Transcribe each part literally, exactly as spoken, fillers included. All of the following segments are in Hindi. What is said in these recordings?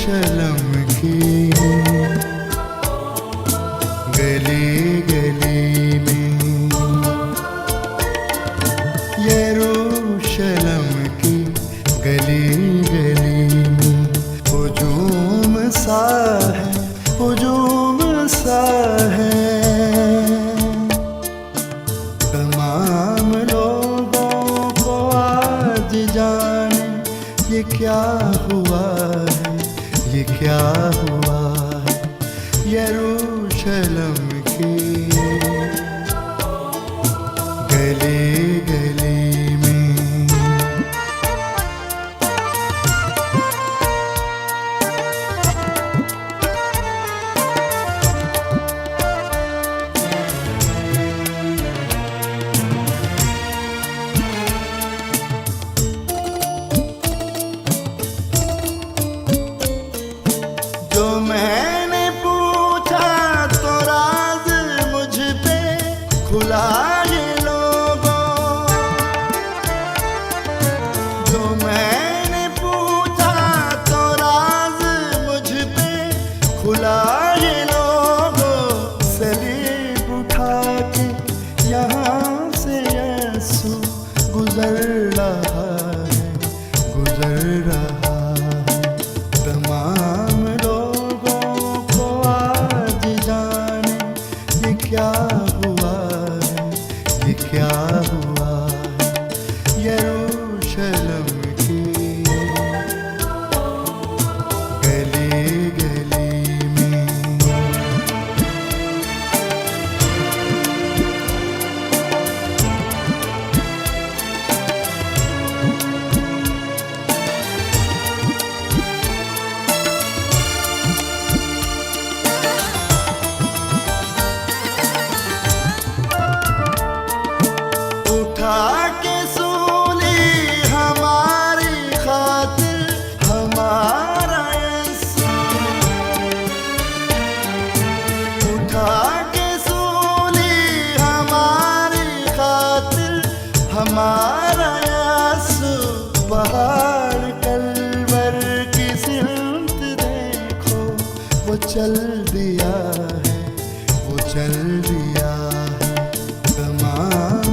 यरूशलम की गली गली में, यरूशलम की गली गली में हुजूम सा है, हुजूम सा है। तमाम लोगों को आज जाने ये क्या हुआ है, ये क्या हुआ है यरूशलम की गली गली में। जो मैंने पूछा तो राज मुझ पे खुला ये लोगों, जो मैंने पूछा तो राज मुझ पे खुला ये लोगों। सलीब उठा के यहाँ से यीशु गुजर रहा है, गुजर रहा है। तमाम क्या हुआ है, ये क्या हुआ है यरूशलम की गली गली में। के सूली हमारी खातिर हमारा यीशु, उठा के सूली हमारी खातिर हमारा यीशु। पहाड़ कलवर की सिमत देखो वो चल दिया है, वो चल दिया है। तमाम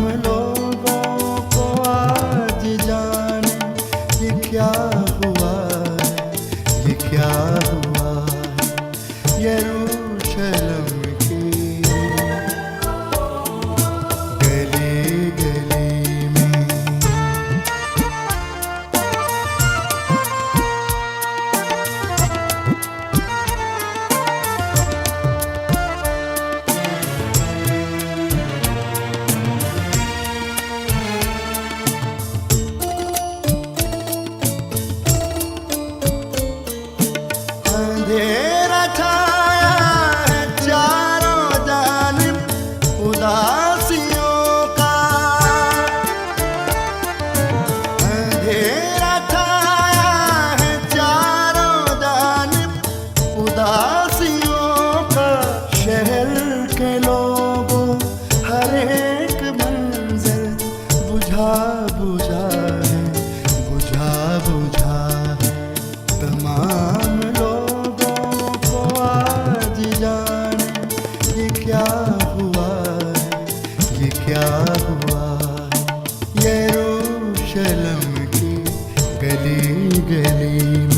क्या हुआ है, ये क्या हुआ है यरूशलम की गली गली में। अंधेरा छाया है चारों जानिब उदासियों का, अंधेरा छाया है चारों जानिब उदासियों का। शहर के लोगों हर एक मंजर बुझा बुझा है, बुझा बुझा है। तमाम क्या हुआ है, ये क्या हुआ है यरूशलम की गली गली में।